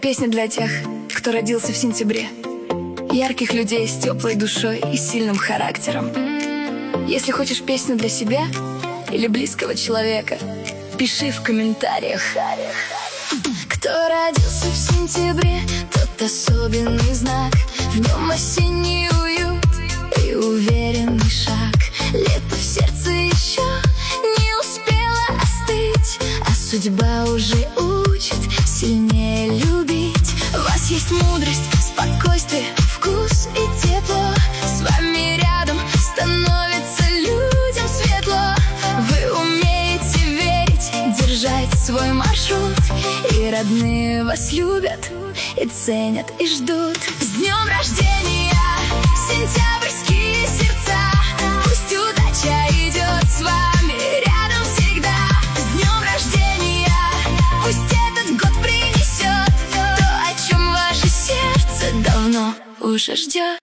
Песня для тех, кто родился в сентябре. Ярких людей с теплой душой и сильным характером. Если хочешь песню для себя или близкого человека, пиши в комментариях. Кто родился в сентябре, тот особенный знак. В нем осенний уют и уверенный шаг. Лето в сердце еще не успело остыть, а судьба уже учит сильнее любить. У вас есть мудрость, спокойствие, вкус и тепло. С вами рядом становится людям светло. Вы умеете верить, держать свой маршрут. И родные вас любят, и ценят, и ждут. С днем рождения, сентябрьские сердца. Пусть удача идет с вами рядом всегда. С днем рождения, пусть этот год принесет то, о чем ваше сердце давно уже ждет.